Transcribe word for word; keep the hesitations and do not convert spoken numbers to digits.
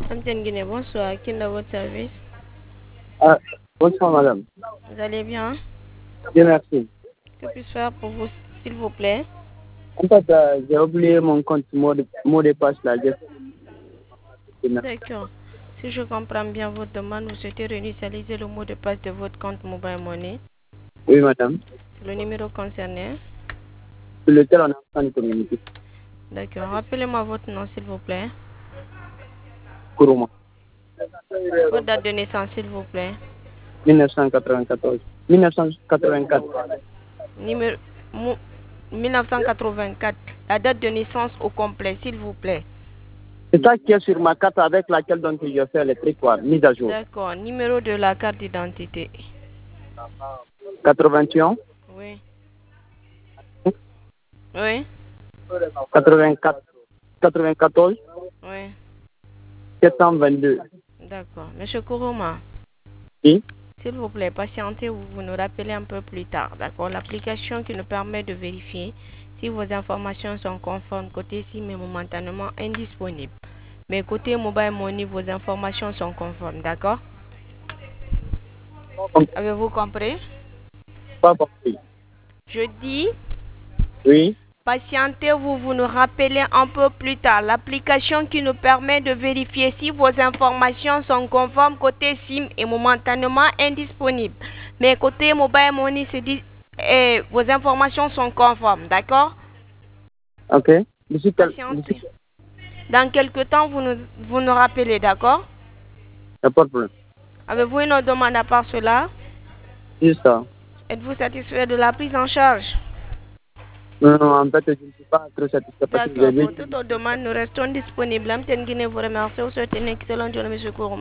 Antenne Guinée, bonsoir. Qui est dans votre service? Ah, bonsoir madame. Vous allez bien? Bien, merci. Que puis-je faire pour vous, s'il vous plaît? En fait, euh, j'ai oublié mon compte mot de, mot de passe là. J'ai- D'accord. Si je comprends bien votre demande, vous souhaitez réinitialiser le mot de passe de votre compte Mobile Money. Oui madame. Le numéro concerné. Sur lequel on est en train de communiquer. D'accord. Rappelez-moi votre nom, s'il vous plaît. Kourouma. Votre date de naissance, s'il vous plaît. mille neuf cent quatre-vingt-quatorze. mille neuf cent quatre-vingt-quatre. Numéro mou- mille neuf cent quatre-vingt-quatre. La date de naissance au complet, s'il vous plaît. C'est ça qui est sur ma carte avec laquelle donc je fais les trucs quoi, mise à jour. D'accord. Numéro de la carte d'identité. quatre-vingt-un, Oui. Oui. quatre-vingt-quatre, quatre-vingt-quatorze, Oui. sept cent vingt-deux. D'accord. Monsieur Kourouma, Oui. s'il vous plaît, patientez ou vous nous rappelez un peu plus tard. D'accord. L'application qui nous permet de vérifier si vos informations sont conformes côté SIM est momentanément indisponible. Mais côté Mobile Money, vos informations sont conformes. D'accord. Avez-vous compris? Pas compris. Je dis, Oui. patientez-vous, vous nous rappelez un peu plus tard. L'application qui nous permet de vérifier si vos informations sont conformes côté SIM est momentanément indisponible. Mais côté Mobile Money, c'est dit, eh, vos informations sont conformes, d'accord? Ok. D'ici quel... Patientez. D'ici... Dans quelque temps, vous nous, vous nous rappelez, d'accord? Y a pas de problème. Avez-vous une autre demande à part cela? Juste ça. Êtes-vous satisfait de la prise en charge? Non, non, en fait, je ne suis pas trop satisfait parce que j'ai D'accord. vu... Pour toute autre demande, nous restons disponibles. Amten Guinée vous remercie. Vous souhaitez une excellente journée, monsieur Kourouma.